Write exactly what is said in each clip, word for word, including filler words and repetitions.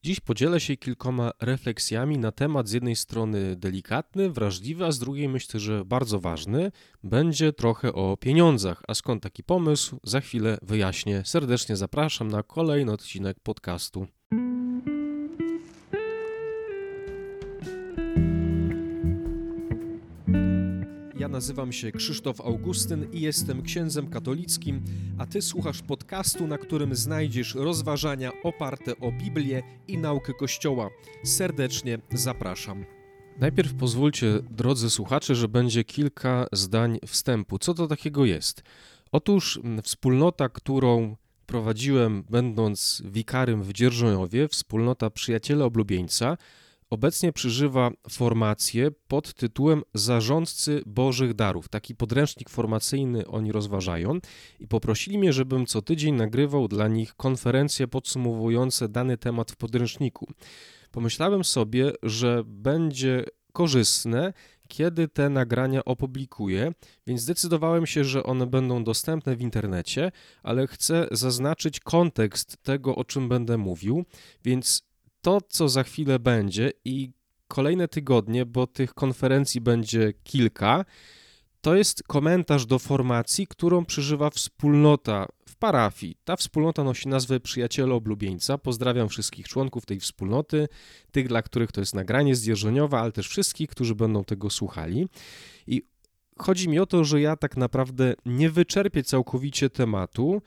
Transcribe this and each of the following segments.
Dziś podzielę się kilkoma refleksjami na temat z jednej strony delikatny, wrażliwy, a z drugiej myślę, że bardzo ważny. Będzie trochę o pieniądzach. A skąd taki pomysł? Za chwilę wyjaśnię. Serdecznie zapraszam na kolejny odcinek podcastu. Ja nazywam się Krzysztof Augustyn i jestem księdzem katolickim, a Ty słuchasz podcastu, na którym znajdziesz rozważania oparte o Biblię i naukę Kościoła. Serdecznie zapraszam. Najpierw pozwólcie, drodzy słuchacze, że będzie kilka zdań wstępu. Co to takiego jest? Otóż wspólnota, którą prowadziłem będąc wikarym w Dzierżoniowie, wspólnota Przyjaciele Oblubieńca, obecnie przeżywa formację pod tytułem Zarządcy Bożych Darów. Taki podręcznik formacyjny oni rozważają i poprosili mnie, żebym co tydzień nagrywał dla nich konferencje podsumowujące dany temat w podręczniku. Pomyślałem sobie, że będzie korzystne, kiedy te nagrania opublikuję, więc zdecydowałem się, że one będą dostępne w internecie, ale chcę zaznaczyć kontekst tego, o czym będę mówił, więc to, co za chwilę będzie i kolejne tygodnie, bo tych konferencji będzie kilka, to jest komentarz do formacji, którą przeżywa wspólnota w parafii. Ta wspólnota nosi nazwę Przyjaciele Oblubieńca. Pozdrawiam wszystkich członków tej wspólnoty, tych, dla których to jest nagranie z Dzierżoniowa, ale też wszystkich, którzy będą tego słuchali. I chodzi mi o to, że ja tak naprawdę nie wyczerpię całkowicie tematu.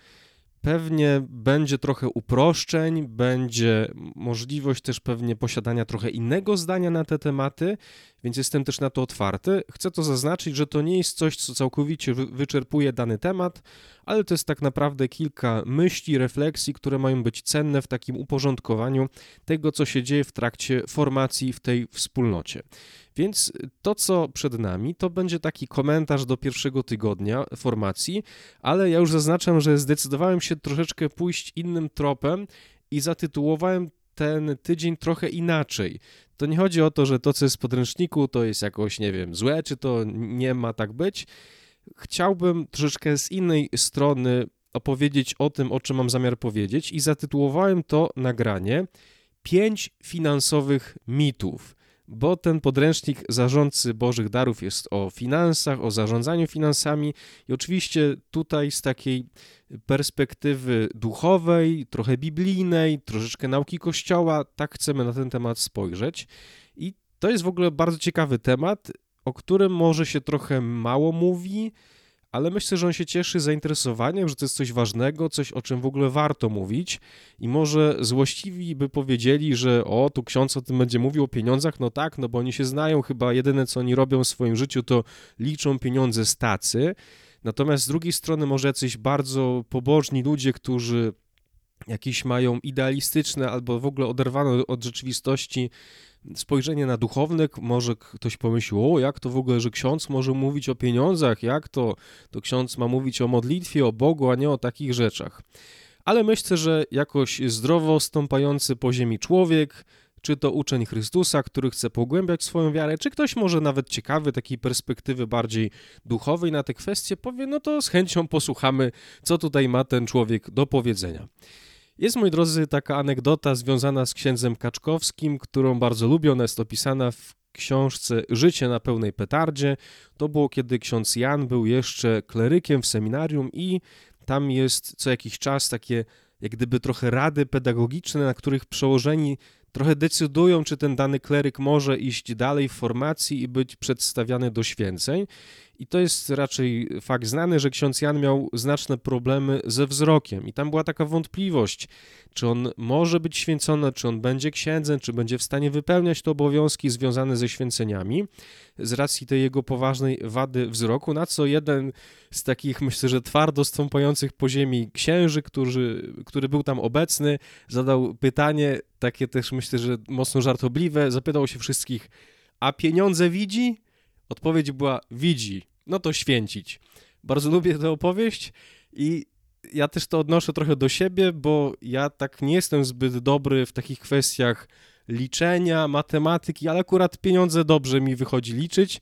Pewnie będzie trochę uproszczeń, będzie możliwość też pewnie posiadania trochę innego zdania na te tematy, więc jestem też na to otwarty. Chcę to zaznaczyć, że to nie jest coś, co całkowicie wyczerpuje dany temat, ale to jest tak naprawdę kilka myśli, refleksji, które mają być cenne w takim uporządkowaniu tego, co się dzieje w trakcie formacji w tej wspólnocie. Więc to, co przed nami, to będzie taki komentarz do pierwszego tygodnia formacji, ale ja już zaznaczam, że zdecydowałem się troszeczkę pójść innym tropem i zatytułowałem ten tydzień trochę inaczej. To nie chodzi o to, że to, co jest w podręczniku, to jest jakoś, nie wiem, złe, czy to nie ma tak być. Chciałbym troszeczkę z innej strony opowiedzieć o tym, o czym mam zamiar powiedzieć i zatytułowałem to nagranie Pięć finansowych mitów, bo ten podręcznik Zarządcy Bożych Darów jest o finansach, o zarządzaniu finansami i oczywiście tutaj z takiej perspektywy duchowej, trochę biblijnej, troszeczkę nauki Kościoła, tak chcemy na ten temat spojrzeć. I to jest w ogóle bardzo ciekawy temat, o którym może się trochę mało mówi, ale myślę, że on się cieszy zainteresowaniem, że to jest coś ważnego, coś, o czym w ogóle warto mówić i może złośliwi by powiedzieli, że o, tu ksiądz o tym będzie mówił, o pieniądzach, no tak, no bo oni się znają, chyba jedyne, co oni robią w swoim życiu, to liczą pieniądze z tacy, natomiast z drugiej strony może jacyś bardzo pobożni ludzie, którzy jakieś mają idealistyczne albo w ogóle oderwane od rzeczywistości spojrzenie na duchownych, może ktoś pomyśli, o jak to w ogóle, że ksiądz może mówić o pieniądzach, jak to, to ksiądz ma mówić o modlitwie, o Bogu, a nie o takich rzeczach. Ale myślę, że jakoś zdrowo stąpający po ziemi człowiek, czy to uczeń Chrystusa, który chce pogłębiać swoją wiarę, czy ktoś może nawet ciekawy, takiej perspektywy bardziej duchowej na te kwestie, powie, no to z chęcią posłuchamy, co tutaj ma ten człowiek do powiedzenia. Jest, moi drodzy, taka anegdota związana z księdzem Kaczkowskim, którą bardzo lubię, ona jest opisana w książce Życie na pełnej petardzie. To było, kiedy ksiądz Jan był jeszcze klerykiem w seminarium i tam jest co jakiś czas takie, jak gdyby trochę rady pedagogiczne, na których przełożeni trochę decydują, czy ten dany kleryk może iść dalej w formacji i być przedstawiany do święceń. I to jest raczej fakt znany, że ksiądz Jan miał znaczne problemy ze wzrokiem i tam była taka wątpliwość, czy on może być święcony, czy on będzie księdzem, czy będzie w stanie wypełniać te obowiązki związane ze święceniami z racji tej jego poważnej wady wzroku, na co jeden z takich, myślę, że twardo stąpających po ziemi księży, który, który był tam obecny, zadał pytanie, takie też myślę, że mocno żartobliwe, zapytał się wszystkich, a pieniądze widzi? Odpowiedź była, widzi, no to święcić. Bardzo lubię tę opowieść i ja też to odnoszę trochę do siebie, bo ja tak nie jestem zbyt dobry w takich kwestiach liczenia, matematyki, ale akurat pieniądze dobrze mi wychodzi liczyć.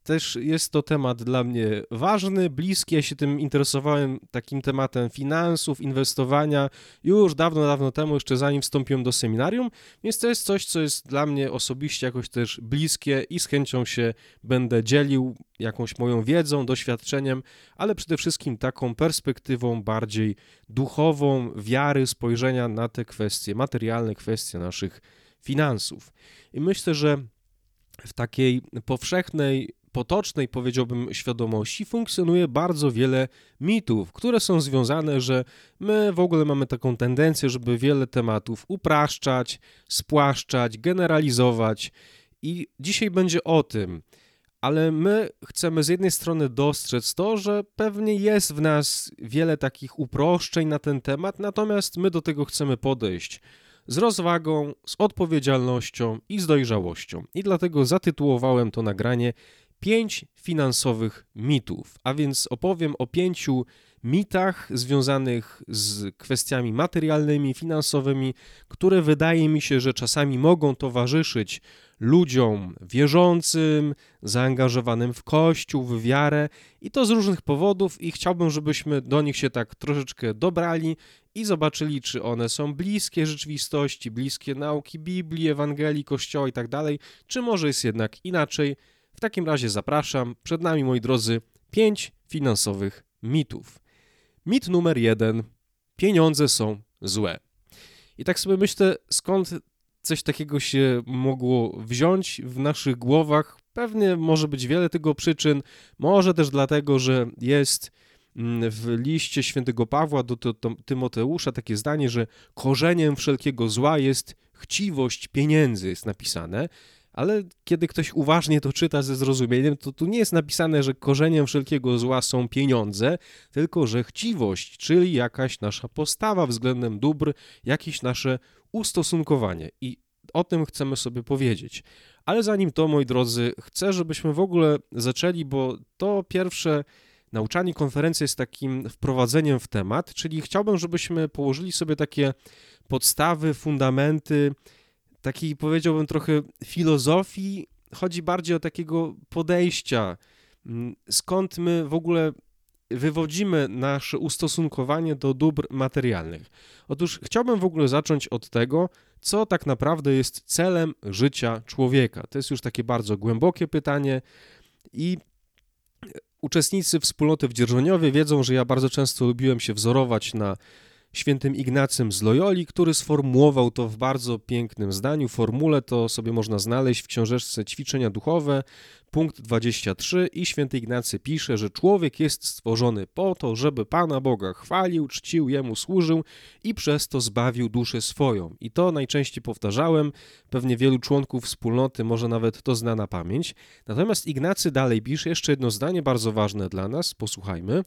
też jest to temat dla mnie ważny, bliski. Ja się tym interesowałem, takim tematem finansów, inwestowania już dawno, dawno temu, jeszcze zanim wstąpiłem do seminarium, więc to jest coś, co jest dla mnie osobiście jakoś też bliskie i z chęcią się będę dzielił jakąś moją wiedzą, doświadczeniem, ale przede wszystkim taką perspektywą bardziej duchową, wiary, spojrzenia na te kwestie, materialne kwestie naszych finansów. I myślę, że w takiej powszechnej, potocznej, powiedziałbym, świadomości funkcjonuje bardzo wiele mitów, które są związane, że my w ogóle mamy taką tendencję, żeby wiele tematów upraszczać, spłaszczać, generalizować i dzisiaj będzie o tym, ale my chcemy z jednej strony dostrzec to, że pewnie jest w nas wiele takich uproszczeń na ten temat, natomiast my do tego chcemy podejść z rozwagą, z odpowiedzialnością i z dojrzałością. I dlatego zatytułowałem to nagranie Pięć finansowych mitów, a więc opowiem o pięciu mitach związanych z kwestiami materialnymi, finansowymi, które wydaje mi się, że czasami mogą towarzyszyć ludziom wierzącym, zaangażowanym w Kościół, w wiarę i to z różnych powodów i chciałbym, żebyśmy do nich się tak troszeczkę dobrali i zobaczyli, czy one są bliskie rzeczywistości, bliskie nauki Biblii, Ewangelii, Kościoła i tak dalej, czy może jest jednak inaczej. W takim razie zapraszam. Przed nami, moi drodzy, pięć finansowych mitów. Mit numer jeden. Pieniądze są złe. I tak sobie myślę, skąd coś takiego się mogło wziąć w naszych głowach. Pewnie może być wiele tego przyczyn. Może też dlatego, że jest w liście świętego Pawła do Tymoteusza takie zdanie, że korzeniem wszelkiego zła jest chciwość pieniędzy, jest napisane. Ale kiedy ktoś uważnie to czyta ze zrozumieniem, to tu nie jest napisane, że korzeniem wszelkiego zła są pieniądze, tylko że chciwość, czyli jakaś nasza postawa względem dóbr, jakieś nasze ustosunkowanie. I o tym chcemy sobie powiedzieć. Ale zanim to, moi drodzy, chcę, żebyśmy w ogóle zaczęli, bo to pierwsze nauczanie konferencji jest takim wprowadzeniem w temat, czyli chciałbym, żebyśmy położyli sobie takie podstawy, fundamenty, takiej, powiedziałbym, trochę filozofii, chodzi bardziej o takiego podejścia, skąd my w ogóle wywodzimy nasze ustosunkowanie do dóbr materialnych. Otóż chciałbym w ogóle zacząć od tego, co tak naprawdę jest celem życia człowieka. To jest już takie bardzo głębokie pytanie i uczestnicy wspólnoty w Dzierżoniowie wiedzą, że ja bardzo często lubiłem się wzorować na świętym Ignacym z Loyoli, który sformułował to w bardzo pięknym zdaniu. Formule to sobie można znaleźć w książeczce Ćwiczenia duchowe, punkt dwadzieścia trzy i święty Ignacy pisze, że człowiek jest stworzony po to, żeby Pana Boga chwalił, czcił, Jemu służył i przez to zbawił duszę swoją. I to najczęściej powtarzałem, pewnie wielu członków wspólnoty może nawet to zna na pamięć. Natomiast Ignacy dalej pisze jeszcze jedno zdanie bardzo ważne dla nas, posłuchajmy.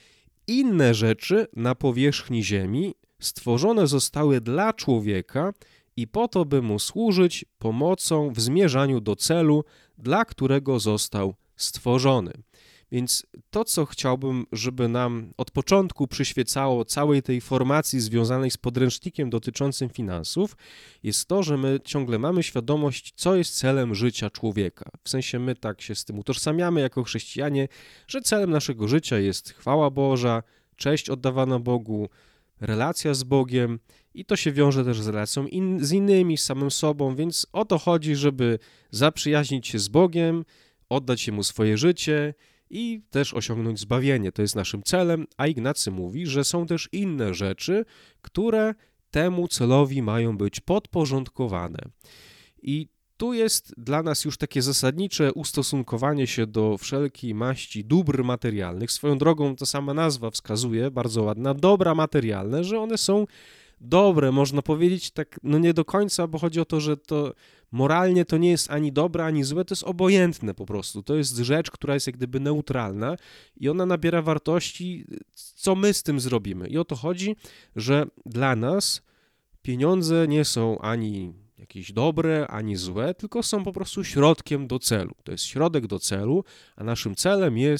Inne rzeczy na powierzchni ziemi stworzone zostały dla człowieka i po to, by mu służyć pomocą w zmierzaniu do celu, dla którego został stworzony. Więc to, co chciałbym, żeby nam od początku przyświecało całej tej formacji związanej z podręcznikiem dotyczącym finansów, jest to, że my ciągle mamy świadomość, co jest celem życia człowieka. W sensie my tak się z tym utożsamiamy jako chrześcijanie, że celem naszego życia jest chwała Boża, cześć oddawana Bogu, relacja z Bogiem i to się wiąże też z relacją in, z innymi, z samym sobą, więc o to chodzi, żeby zaprzyjaźnić się z Bogiem, oddać Jemu swoje życie i też osiągnąć zbawienie. To jest naszym celem, a Ignacy mówi, że są też inne rzeczy, które temu celowi mają być podporządkowane. I tu jest dla nas już takie zasadnicze ustosunkowanie się do wszelkiej maści dóbr materialnych. Swoją drogą ta sama nazwa wskazuje, bardzo ładna, dobra materialne, że one są dobre, można powiedzieć tak, no nie do końca, bo chodzi o to, że to moralnie to nie jest ani dobre, ani złe, to jest obojętne po prostu. To jest rzecz, która jest jak gdyby neutralna i ona nabiera wartości, co my z tym zrobimy. I o to chodzi, że dla nas pieniądze nie są ani jakieś dobre, ani złe, tylko są po prostu środkiem do celu. To jest środek do celu, a naszym celem jest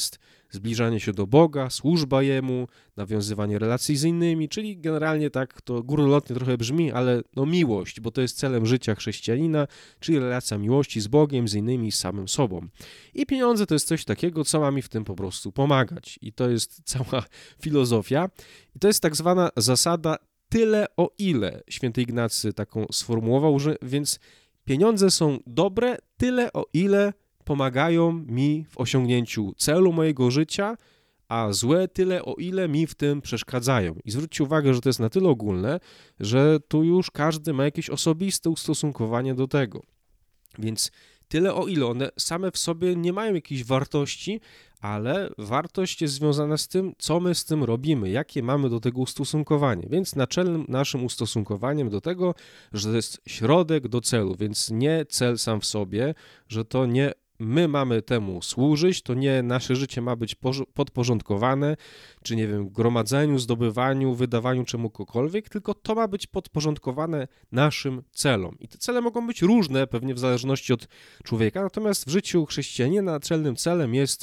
zbliżanie się do Boga, służba Jemu, nawiązywanie relacji z innymi, czyli generalnie tak to górnolotnie trochę brzmi, ale no miłość, bo to jest celem życia chrześcijanina, czyli relacja miłości z Bogiem, z innymi, z samym sobą. I pieniądze to jest coś takiego, co ma mi w tym po prostu pomagać. I to jest cała filozofia. I to jest tak zwana zasada tyle o ile. Święty Ignacy taką sformułował, że więc pieniądze są dobre tyle o ile pomagają mi w osiągnięciu celu mojego życia, a złe tyle o ile mi w tym przeszkadzają. I zwróćcie uwagę, że to jest na tyle ogólne, że tu już każdy ma jakieś osobiste ustosunkowanie do tego. Więc tyle o ile one same w sobie nie mają jakiejś wartości, ale wartość jest związana z tym, co my z tym robimy, jakie mamy do tego ustosunkowanie. Więc naczelnym naszym ustosunkowaniem do tego, że to jest środek do celu, więc nie cel sam w sobie, że to nie my mamy temu służyć, to nie nasze życie ma być podporządkowane, czy nie wiem, gromadzeniu, zdobywaniu, wydawaniu czemukolwiek, tylko to ma być podporządkowane naszym celom. I te cele mogą być różne, pewnie w zależności od człowieka, natomiast w życiu chrześcijanina naczelnym celem jest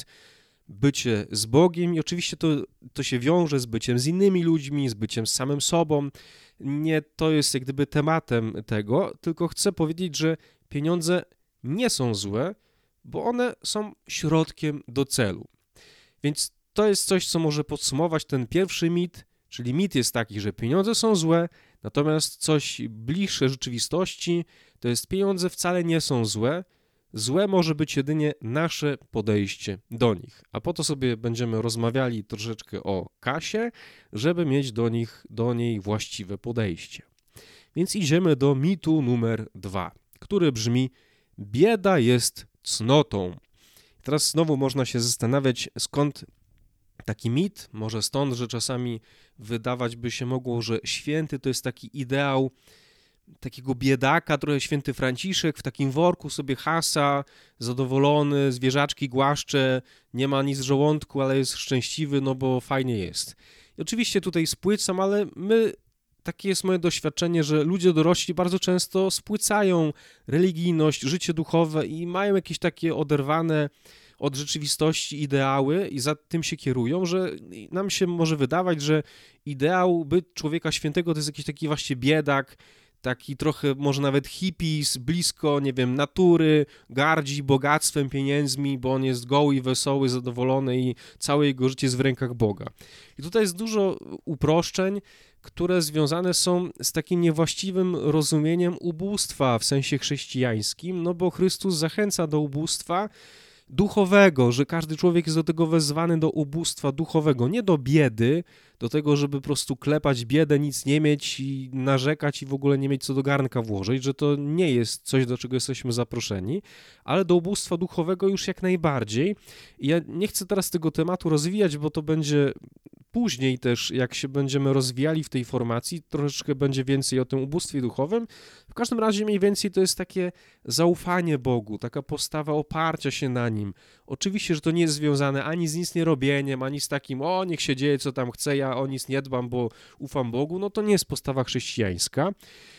bycie z Bogiem i oczywiście to, to się wiąże z byciem z innymi ludźmi, z byciem z samym sobą. Nie to jest jak gdyby tematem tego, tylko chcę powiedzieć, że pieniądze nie są złe, bo one są środkiem do celu. Więc to jest coś, co może podsumować ten pierwszy mit, czyli mit jest taki, że pieniądze są złe, natomiast coś bliższe rzeczywistości to jest pieniądze wcale nie są złe, złe może być jedynie nasze podejście do nich. A po to sobie będziemy rozmawiali troszeczkę o kasie, żeby mieć do nich, do niej właściwe podejście. Więc idziemy do mitu numer dwa, który brzmi: bieda jest cnotą. Teraz znowu można się zastanawiać, skąd taki mit, może stąd, że czasami wydawać by się mogło, że święty to jest taki ideał takiego biedaka, trochę święty Franciszek, w takim worku sobie hasa, zadowolony, zwierzaczki głaszcze, nie ma nic w żołądku, ale jest szczęśliwy, no bo fajnie jest. I oczywiście tutaj spłycam, ale my, takie jest moje doświadczenie, że ludzie dorośli bardzo często spłycają religijność, życie duchowe i mają jakieś takie oderwane od rzeczywistości ideały i za tym się kierują, że nam się może wydawać, że ideał byt człowieka świętego to jest jakiś taki właśnie biedak, taki trochę może nawet hippies, blisko, nie wiem, natury, gardzi bogactwem, pieniędzmi, bo on jest goły, wesoły, zadowolony i całe jego życie jest w rękach Boga. I tutaj jest dużo uproszczeń, które związane są z takim niewłaściwym rozumieniem ubóstwa w sensie chrześcijańskim, no bo Chrystus zachęca do ubóstwa duchowego, że każdy człowiek jest do tego wezwany do ubóstwa duchowego, nie do biedy, do tego, żeby po prostu klepać biedę, nic nie mieć i narzekać i w ogóle nie mieć co do garnka włożyć, że to nie jest coś, do czego jesteśmy zaproszeni, ale do ubóstwa duchowego już jak najbardziej. I ja nie chcę teraz tego tematu rozwijać, bo to będzie później też, jak się będziemy rozwijali w tej formacji, troszeczkę będzie więcej o tym ubóstwie duchowym. W każdym razie mniej więcej to jest takie zaufanie Bogu, taka postawa oparcia się na Nim. Oczywiście, że to nie jest związane ani z nic nie robieniem, ani z takim, o niech się dzieje co tam chce, ja o nic nie dbam, bo ufam Bogu, no to nie jest postawa chrześcijańska.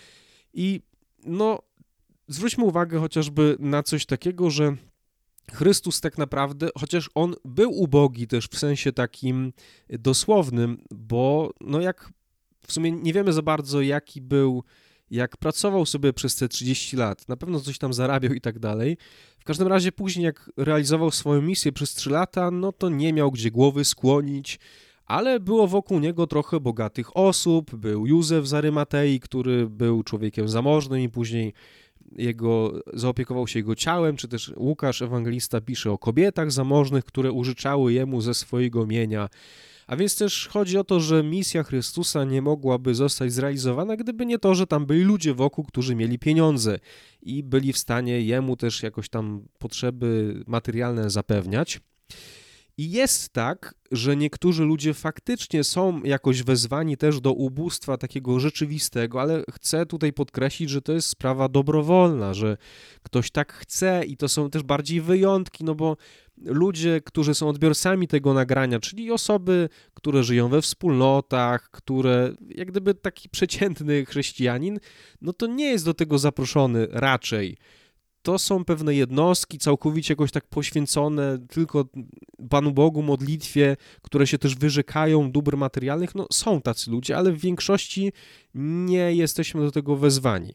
I no, zwróćmy uwagę chociażby na coś takiego, że Chrystus tak naprawdę, chociaż On był ubogi też w sensie takim dosłownym, bo no jak w sumie nie wiemy za bardzo, jaki był, jak pracował sobie przez te trzydzieści lat, na pewno coś tam zarabiał i tak dalej. W każdym razie później jak realizował swoją misję przez trzy lata, no to nie miał gdzie głowy skłonić, ale było wokół niego trochę bogatych osób, był Józef z Arymatei, który był człowiekiem zamożnym i później jego, zaopiekował się jego ciałem, czy też Łukasz, ewangelista, pisze o kobietach zamożnych, które użyczały jemu ze swojego mienia. A więc też chodzi o to, że misja Chrystusa nie mogłaby zostać zrealizowana, gdyby nie to, że tam byli ludzie wokół, którzy mieli pieniądze i byli w stanie jemu też jakoś tam potrzeby materialne zapewniać. I jest tak, że niektórzy ludzie faktycznie są jakoś wezwani też do ubóstwa takiego rzeczywistego, ale chcę tutaj podkreślić, że to jest sprawa dobrowolna, że ktoś tak chce i to są też bardziej wyjątki, no bo ludzie, którzy są odbiorcami tego nagrania, czyli osoby, które żyją we wspólnotach, które jak gdyby taki przeciętny chrześcijanin, no to nie jest do tego zaproszony raczej. to są pewne jednostki całkowicie jakoś tak poświęcone tylko Panu Bogu, modlitwie, które się też wyrzekają dóbr materialnych. No są tacy ludzie, ale w większości nie jesteśmy do tego wezwani.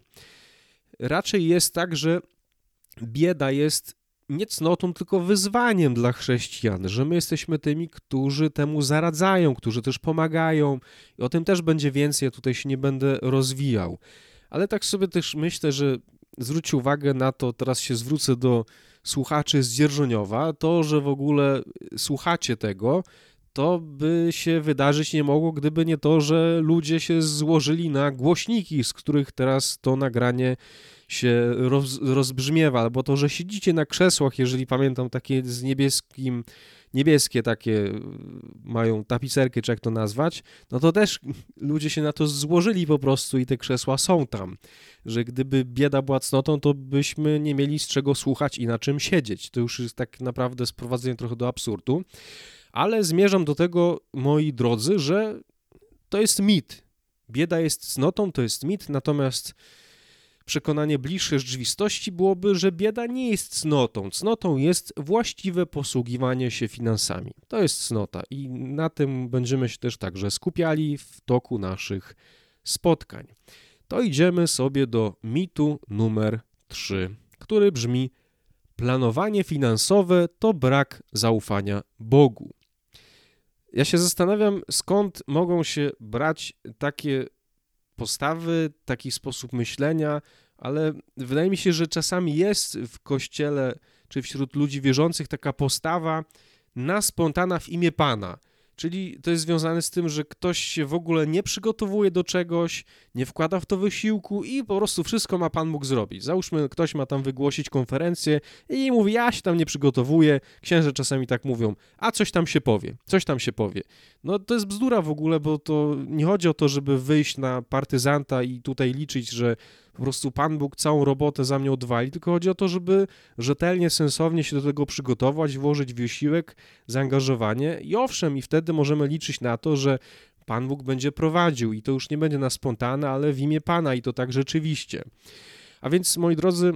Raczej jest tak, że bieda jest nie cnotą, tylko wyzwaniem dla chrześcijan, że my jesteśmy tymi, którzy temu zaradzają, którzy też pomagają i o tym też będzie więcej, ja tutaj się nie będę rozwijał. Ale tak sobie też myślę, że zwróćcie uwagę na to, teraz się zwrócę do słuchaczy z Dzierżoniowa, to, że w ogóle słuchacie tego, to by się wydarzyć nie mogło, gdyby nie to, że ludzie się złożyli na głośniki, z których teraz to nagranie się roz, rozbrzmiewa, albo to, że siedzicie na krzesłach, jeżeli pamiętam, takie z niebieskim, niebieskie takie mają tapicerkę, czy jak to nazwać, no to też ludzie się na to złożyli po prostu i te krzesła są tam, że gdyby bieda była cnotą, to byśmy nie mieli z czego słuchać i na czym siedzieć. To już jest tak naprawdę sprowadzenie trochę do absurdu, ale zmierzam do tego, moi drodzy, że to jest mit. Bieda jest cnotą, to jest mit, natomiast przekonanie bliższe rzeczywistości byłoby, że bieda nie jest cnotą. Cnotą jest właściwe posługiwanie się finansami. To jest cnota i na tym będziemy się też także skupiali w toku naszych spotkań. To idziemy sobie do mitu numer trzy, który brzmi: planowanie finansowe to brak zaufania Bogu. Ja się zastanawiam, skąd mogą się brać takie postawy, taki sposób myślenia, ale wydaje mi się, że czasami jest w Kościele czy wśród ludzi wierzących taka postawa na spontana w imię Pana. Czyli to jest związane z tym, że ktoś się w ogóle nie przygotowuje do czegoś, nie wkłada w to wysiłku i po prostu wszystko ma Pan Bóg zrobić. Załóżmy, ktoś ma tam wygłosić konferencję i mówi, ja się tam nie przygotowuję. Księże czasami tak mówią, a coś tam się powie, coś tam się powie. No to jest bzdura w ogóle, bo to nie chodzi o to, żeby wyjść na partyzanta i tutaj liczyć, że po prostu Pan Bóg całą robotę za mnie odwali, tylko chodzi o to, żeby rzetelnie, sensownie się do tego przygotować, włożyć wysiłek, zaangażowanie i owszem, i wtedy możemy liczyć na to, że Pan Bóg będzie prowadził i to już nie będzie na spontane, ale w imię Pana i to tak rzeczywiście. A więc, moi drodzy,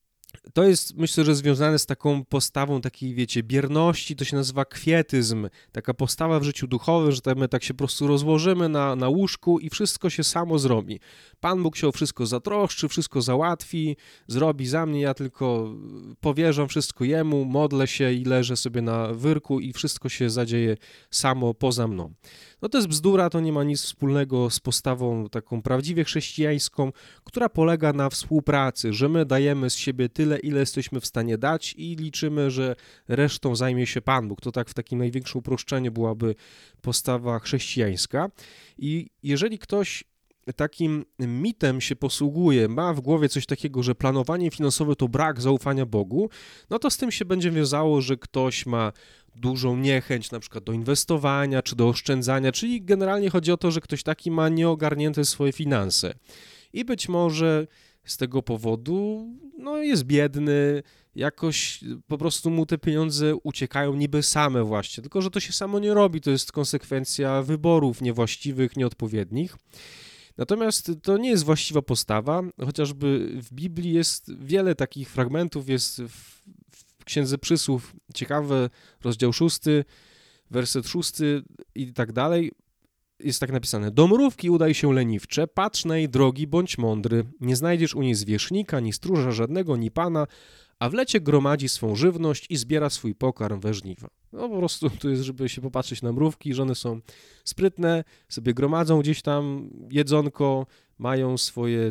to jest, myślę, że związane z taką postawą takiej, wiecie, bierności, to się nazywa kwietyzm, taka postawa w życiu duchowym, że my tak się po prostu rozłożymy na, na łóżku i wszystko się samo zrobi. Pan Bóg się o wszystko zatroszczy, wszystko załatwi, zrobi za mnie, ja tylko powierzam wszystko Jemu, modlę się i leżę sobie na wyrku i wszystko się zadzieje samo poza mną. No to jest bzdura, to nie ma nic wspólnego z postawą taką prawdziwie chrześcijańską, która polega na współpracy, że my dajemy z siebie tyle, ile jesteśmy w stanie dać i liczymy, że resztą zajmie się Pan Bóg. To tak w takim największym uproszczeniu byłaby postawa chrześcijańska. I jeżeli ktoś takim mitem się posługuje, ma w głowie coś takiego, że planowanie finansowe to brak zaufania Bogu, no to z tym się będzie wiązało, że ktoś ma dużą niechęć na przykład do inwestowania czy do oszczędzania, czyli generalnie chodzi o to, że ktoś taki ma nieogarnięte swoje finanse i być może z tego powodu no, jest biedny, jakoś po prostu mu te pieniądze uciekają niby same właśnie, tylko że to się samo nie robi, to jest konsekwencja wyborów niewłaściwych, nieodpowiednich. Natomiast to nie jest właściwa postawa, chociażby w Biblii jest wiele takich fragmentów, jest w, w Księdze Przysłów ciekawe, rozdział szósty, werset szósty i tak dalej, jest tak napisane: do mrówki udaj się leniwcze, patrz na jej drogi, bądź mądry, nie znajdziesz u niej zwierzchnika, ni stróża żadnego, ni pana, a w lecie gromadzi swą żywność i zbiera swój pokarm we żniwa. No po prostu tu jest, żeby się popatrzeć na mrówki, że one są sprytne, sobie gromadzą gdzieś tam jedzonko, mają swoje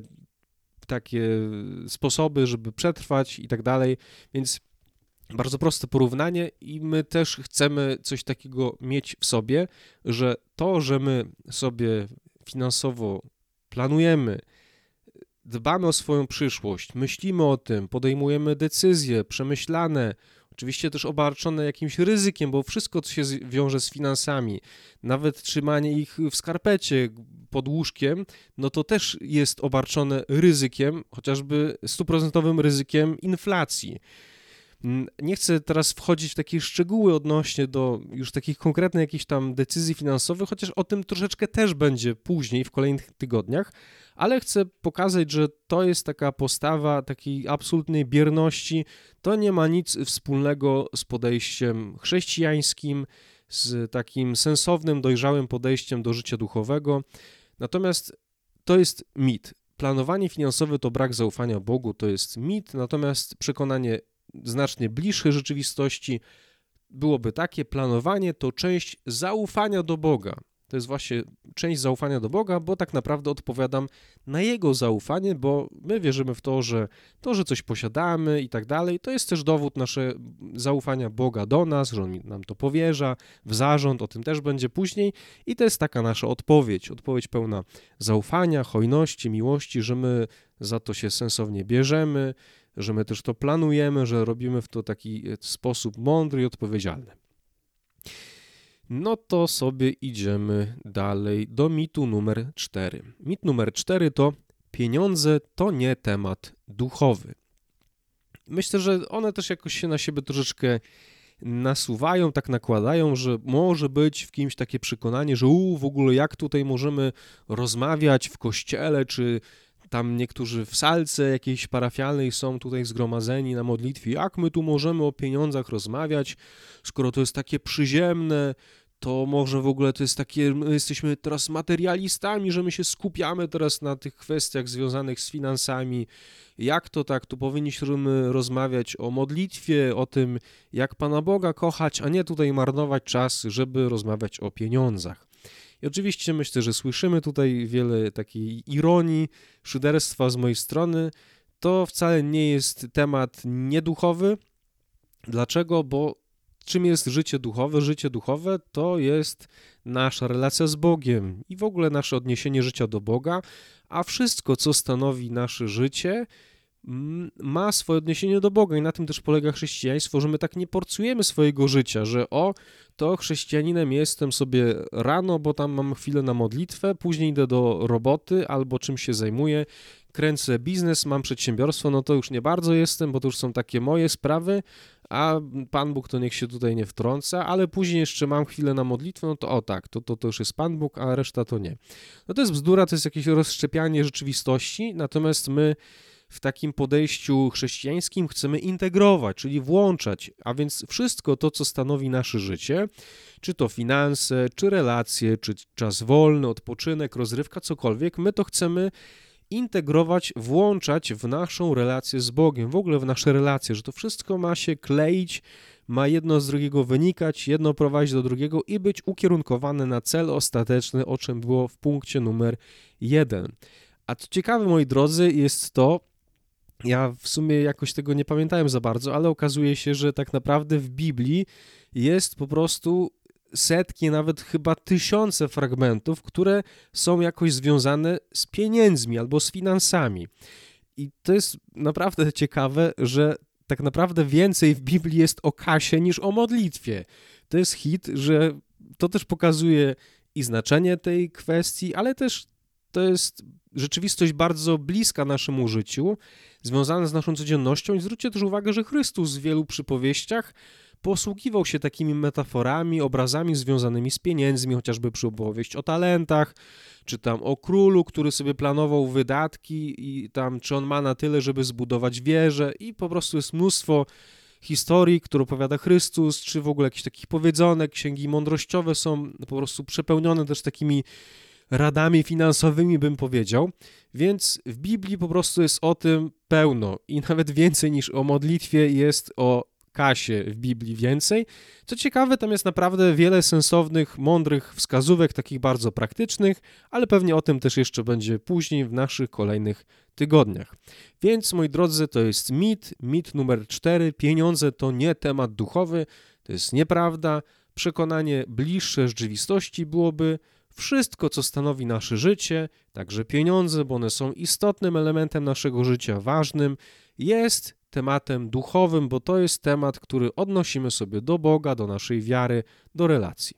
takie sposoby, żeby przetrwać i tak dalej, więc bardzo proste porównanie i my też chcemy coś takiego mieć w sobie, że to, że my sobie finansowo planujemy, dbamy o swoją przyszłość, myślimy o tym, podejmujemy decyzje przemyślane, oczywiście też obarczone jakimś ryzykiem, bo wszystko, co się wiąże z finansami, nawet trzymanie ich w skarpecie pod łóżkiem, no to też jest obarczone ryzykiem, chociażby stuprocentowym ryzykiem inflacji. Nie chcę teraz wchodzić w takie szczegóły odnośnie do już takich konkretnych jakichś tam decyzji finansowych, chociaż o tym troszeczkę też będzie później w kolejnych tygodniach, ale chcę pokazać, że to jest taka postawa takiej absolutnej bierności. To nie ma nic wspólnego z podejściem chrześcijańskim, z takim sensownym, dojrzałym podejściem do życia duchowego. Natomiast to jest mit. Planowanie finansowe to brak zaufania Bogu, to jest mit, natomiast przekonanie znacznie bliższe rzeczywistości byłoby takie: planowanie to część zaufania do Boga. To jest właśnie część zaufania do Boga, bo tak naprawdę odpowiadam na Jego zaufanie, bo my wierzymy w to, że to, że coś posiadamy i tak dalej, to jest też dowód nasze zaufania Boga do nas, że On nam to powierza, w zarząd, o tym też będzie później i to jest taka nasza odpowiedź, odpowiedź pełna zaufania, hojności, miłości, że my za to się sensownie bierzemy, że my też to planujemy, że robimy w to taki sposób mądry i odpowiedzialny. No to sobie idziemy dalej do mitu numer cztery. Mit numer cztery to pieniądze to nie temat duchowy. Myślę, że one też jakoś się na siebie troszeczkę nasuwają, tak nakładają, że może być w kimś takie przekonanie, że u, w ogóle jak tutaj możemy rozmawiać w kościele, czy tam niektórzy w salce jakiejś parafialnej są tutaj zgromadzeni na modlitwie, jak my tu możemy o pieniądzach rozmawiać, skoro to jest takie przyziemne, to może w ogóle to jest takie, my jesteśmy teraz materialistami, że my się skupiamy teraz na tych kwestiach związanych z finansami. Jak to tak? Tu powinniśmy rozmawiać o modlitwie, o tym, jak Pana Boga kochać, a nie tutaj marnować czas, żeby rozmawiać o pieniądzach. I oczywiście myślę, że słyszymy tutaj wiele takiej ironii, szyderstwa z mojej strony. To wcale nie jest temat nieduchowy. Dlaczego? Bo czym jest życie duchowe? Życie duchowe to jest nasza relacja z Bogiem i w ogóle nasze odniesienie życia do Boga, a wszystko, co stanowi nasze życie, ma swoje odniesienie do Boga i na tym też polega chrześcijaństwo, że my tak nie porcujemy swojego życia, że o, to chrześcijaninem jestem sobie rano, bo tam mam chwilę na modlitwę, później idę do roboty albo czym się zajmuję, kręcę biznes, mam przedsiębiorstwo, no to już nie bardzo jestem, bo to już są takie moje sprawy, a Pan Bóg to niech się tutaj nie wtrąca, ale później jeszcze mam chwilę na modlitwę, no to o tak, to, to, to już jest Pan Bóg, a reszta to nie. No to jest bzdura, to jest jakieś rozszczepianie rzeczywistości, natomiast my w takim podejściu chrześcijańskim chcemy integrować, czyli włączać, a więc wszystko to, co stanowi nasze życie, czy to finanse, czy relacje, czy czas wolny, odpoczynek, rozrywka, cokolwiek, my to chcemy integrować, włączać w naszą relację z Bogiem, w ogóle w nasze relacje, że to wszystko ma się kleić, ma jedno z drugiego wynikać, jedno prowadzić do drugiego i być ukierunkowane na cel ostateczny, o czym było w punkcie numer jeden. A co ciekawe, moi drodzy, jest to, ja w sumie jakoś tego nie pamiętałem za bardzo, ale okazuje się, że tak naprawdę w Biblii jest po prostu setki, nawet chyba tysiące fragmentów, które są jakoś związane z pieniędzmi albo z finansami. I to jest naprawdę ciekawe, że tak naprawdę więcej w Biblii jest o kasie niż o modlitwie. To jest hit, że to też pokazuje i znaczenie tej kwestii, ale też to jest rzeczywistość bardzo bliska naszemu życiu, związana z naszą codziennością i zwróćcie też uwagę, że Chrystus w wielu przypowieściach posługiwał się takimi metaforami, obrazami związanymi z pieniędzmi, chociażby przypowieść o talentach, czy tam o królu, który sobie planował wydatki i tam, czy on ma na tyle, żeby zbudować wieżę i po prostu jest mnóstwo historii, które opowiada Chrystus, czy w ogóle jakichś takich powiedzonek, księgi mądrościowe są po prostu przepełnione też takimi radami finansowymi, bym powiedział, więc w Biblii po prostu jest o tym pełno i nawet więcej niż o modlitwie jest o kasie w Biblii więcej. Co ciekawe, tam jest naprawdę wiele sensownych, mądrych wskazówek, takich bardzo praktycznych, ale pewnie o tym też jeszcze będzie później w naszych kolejnych tygodniach. Więc, moi drodzy, to jest mit, mit numer cztery, pieniądze to nie temat duchowy, to jest nieprawda, przekonanie bliższe rzeczywistości byłoby wszystko, co stanowi nasze życie, także pieniądze, bo one są istotnym elementem naszego życia, ważnym, jest tematem duchowym, bo to jest temat, który odnosimy sobie do Boga, do naszej wiary, do relacji.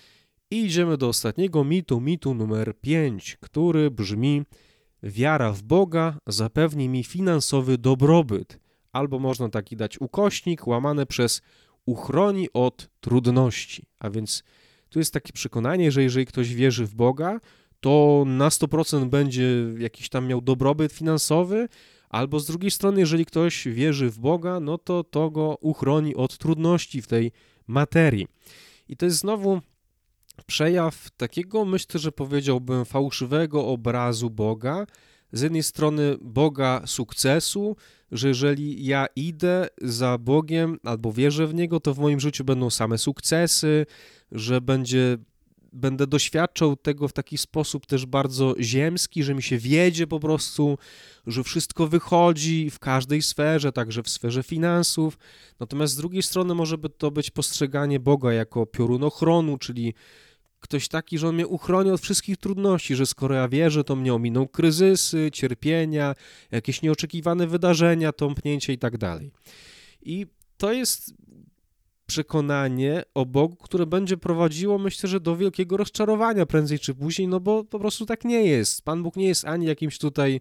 I idziemy do ostatniego mitu, mitu numer pięć, który brzmi: wiara w Boga zapewni mi finansowy dobrobyt, albo można taki dać ukośnik, łamane przez uchroni od trudności. A więc tu jest takie przekonanie, że jeżeli ktoś wierzy w Boga, to na sto procent będzie jakiś tam miał dobrobyt finansowy, albo z drugiej strony, jeżeli ktoś wierzy w Boga, no to to go uchroni od trudności w tej materii. I to jest znowu przejaw takiego, myślę, że powiedziałbym, fałszywego obrazu Boga. Z jednej strony Boga sukcesu, że jeżeli ja idę za Bogiem albo wierzę w Niego, to w moim życiu będą same sukcesy, że będzie, będę doświadczał tego w taki sposób też bardzo ziemski, że mi się wiedzie po prostu, że wszystko wychodzi w każdej sferze, także w sferze finansów. Natomiast z drugiej strony może by to być postrzeganie Boga jako piorunochronu, czyli ktoś taki, że on mnie uchroni od wszystkich trudności, że skoro ja wierzę, to mnie ominą kryzysy, cierpienia, jakieś nieoczekiwane wydarzenia, tąpnięcie i tak dalej. I to jest przekonanie o Bogu, które będzie prowadziło, myślę, że do wielkiego rozczarowania prędzej czy później, no bo po prostu tak nie jest. Pan Bóg nie jest ani jakimś tutaj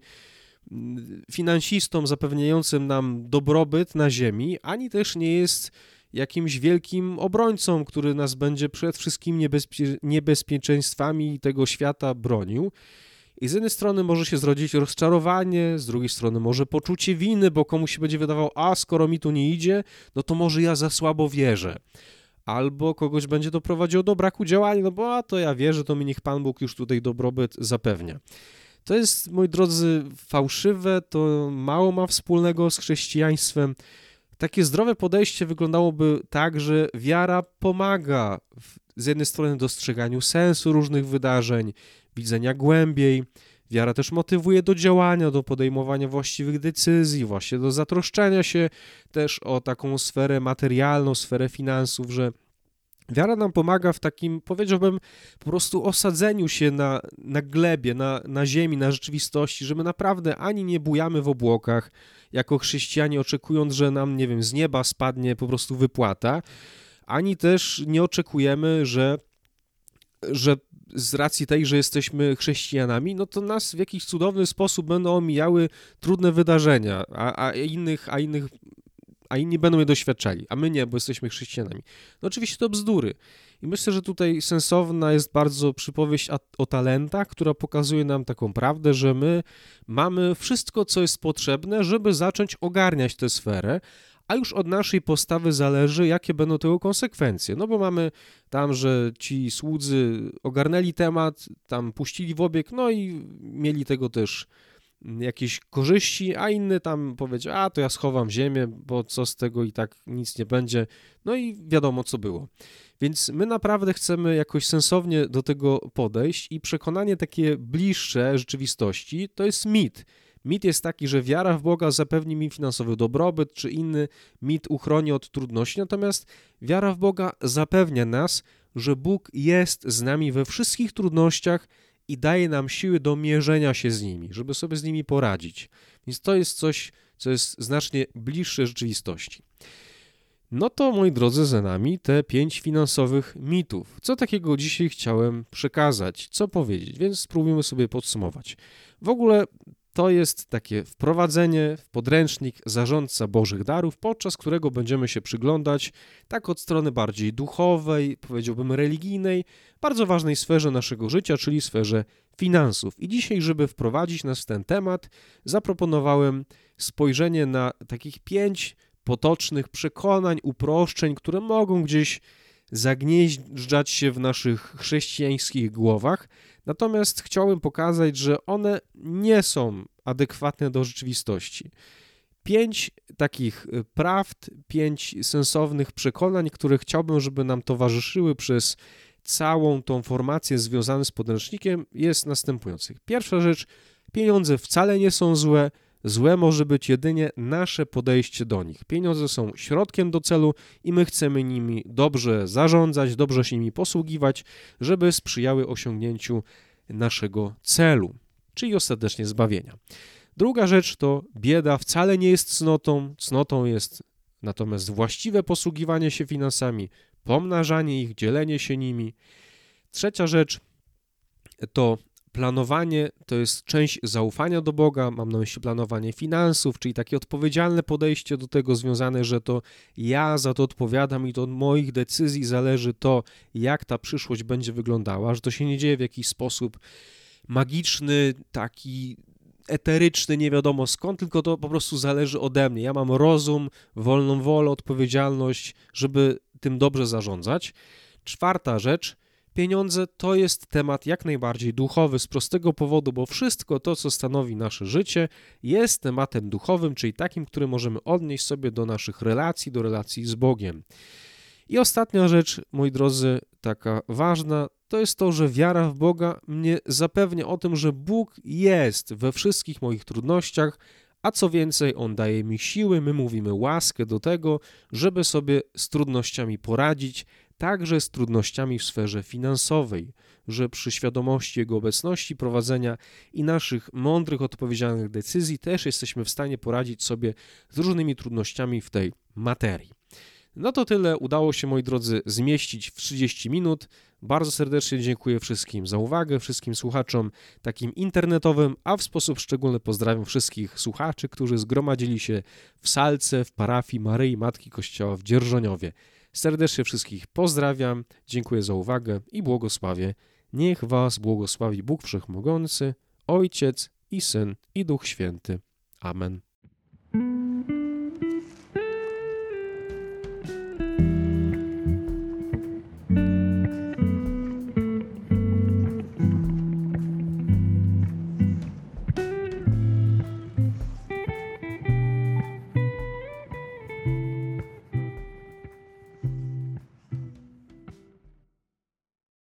finansistą zapewniającym nam dobrobyt na ziemi, ani też nie jest jakimś wielkim obrońcą, który nas będzie przed wszystkimi niebezpie- niebezpieczeństwami tego świata bronił. I z jednej strony może się zrodzić rozczarowanie, z drugiej strony może poczucie winy, bo komuś się będzie wydawało, a skoro mi tu nie idzie, no to może ja za słabo wierzę. Albo kogoś będzie doprowadziło do braku działania, no bo a to ja wierzę, to mi niech Pan Bóg już tutaj dobrobyt zapewnia. To jest, moi drodzy, fałszywe, to mało ma wspólnego z chrześcijaństwem. Takie zdrowe podejście wyglądałoby tak, że wiara pomaga w, z jednej strony w dostrzeganiu sensu różnych wydarzeń, widzenia głębiej. Wiara też motywuje do działania, do podejmowania właściwych decyzji, właśnie do zatroszczenia się też o taką sferę materialną, sferę finansów, że wiara nam pomaga w takim, powiedziałbym, po prostu osadzeniu się na, na glebie, na, na ziemi, na rzeczywistości, że my naprawdę ani nie bujamy w obłokach, jako chrześcijanie oczekując, że nam, nie wiem, z nieba spadnie po prostu wypłata, ani też nie oczekujemy, że, że z racji tej, że jesteśmy chrześcijanami, no to nas w jakiś cudowny sposób będą omijały trudne wydarzenia, a, a innych, a innych a inni będą je doświadczali, a my nie, bo jesteśmy chrześcijanami. No oczywiście to bzdury. I myślę, że tutaj sensowna jest bardzo przypowieść o talentach, która pokazuje nam taką prawdę, że my mamy wszystko, co jest potrzebne, żeby zacząć ogarniać tę sferę, a już od naszej postawy zależy, jakie będą tego konsekwencje. No bo mamy tam, że ci słudzy ogarnęli temat, tam puścili w obieg, no i mieli tego też jakieś korzyści, a inny tam powiedział, a to ja schowam ziemię, bo co z tego i tak nic nie będzie, no i wiadomo co było. Więc my naprawdę chcemy jakoś sensownie do tego podejść i przekonanie takie bliższe rzeczywistości to jest mit. Mit jest taki, że wiara w Boga zapewni mi finansowy dobrobyt, czy inny mit uchroni od trudności, natomiast wiara w Boga zapewnia nas, że Bóg jest z nami we wszystkich trudnościach i daje nam siły do mierzenia się z nimi, żeby sobie z nimi poradzić. Więc to jest coś, co jest znacznie bliższe rzeczywistości. No to, moi drodzy, za nami te pięć finansowych mitów. Co takiego dzisiaj chciałem przekazać, co powiedzieć, więc spróbujmy sobie podsumować. W ogóle to jest takie wprowadzenie w podręcznik Zarządca Bożych Darów, podczas którego będziemy się przyglądać tak od strony bardziej duchowej, powiedziałbym religijnej, bardzo ważnej sferze naszego życia, czyli sferze finansów. I dzisiaj, żeby wprowadzić nas w ten temat, zaproponowałem spojrzenie na takich pięć potocznych przekonań, uproszczeń, które mogą gdzieś zagnieżdżać się w naszych chrześcijańskich głowach, natomiast chciałem pokazać, że one nie są adekwatne do rzeczywistości. Pięć takich prawd, pięć sensownych przekonań, które chciałbym, żeby nam towarzyszyły przez całą tą formację związaną z podręcznikiem, jest następujących. Pierwsza rzecz, pieniądze wcale nie są złe, złe może być jedynie nasze podejście do nich. Pieniądze są środkiem do celu i my chcemy nimi dobrze zarządzać, dobrze się nimi posługiwać, żeby sprzyjały osiągnięciu naszego celu, czyli ostatecznie zbawienia. Druga rzecz to bieda wcale nie jest cnotą, cnotą jest natomiast właściwe posługiwanie się finansami, pomnażanie ich, dzielenie się nimi. Trzecia rzecz to planowanie to jest część zaufania do Boga, mam na myśli planowanie finansów, czyli takie odpowiedzialne podejście do tego związane, że to ja za to odpowiadam i to od moich decyzji zależy to, jak ta przyszłość będzie wyglądała, że to się nie dzieje w jakiś sposób magiczny, taki eteryczny, nie wiadomo skąd, tylko to po prostu zależy ode mnie. Ja mam rozum, wolną wolę, odpowiedzialność, żeby tym dobrze zarządzać. Czwarta rzecz, pieniądze to jest temat jak najbardziej duchowy z prostego powodu, bo wszystko to, co stanowi nasze życie, jest tematem duchowym, czyli takim, który możemy odnieść sobie do naszych relacji, do relacji z Bogiem. I ostatnia rzecz, moi drodzy, taka ważna, to jest to, że wiara w Boga mnie zapewnia o tym, że Bóg jest we wszystkich moich trudnościach, a co więcej, On daje mi siły, my mówimy łaskę do tego, żeby sobie z trudnościami poradzić, także z trudnościami w sferze finansowej, że przy świadomości Jego obecności, prowadzenia i naszych mądrych, odpowiedzialnych decyzji też jesteśmy w stanie poradzić sobie z różnymi trudnościami w tej materii. No to tyle, udało się, moi drodzy, zmieścić w trzydzieści minut. Bardzo serdecznie dziękuję wszystkim za uwagę, wszystkim słuchaczom takim internetowym, a w sposób szczególny pozdrawiam wszystkich słuchaczy, którzy zgromadzili się w salce w parafii Maryi Matki Kościoła w Dzierżoniowie. Serdecznie wszystkich pozdrawiam, dziękuję za uwagę i błogosławię. Niech was błogosławi Bóg Wszechmogący, Ojciec i Syn i Duch Święty. Amen.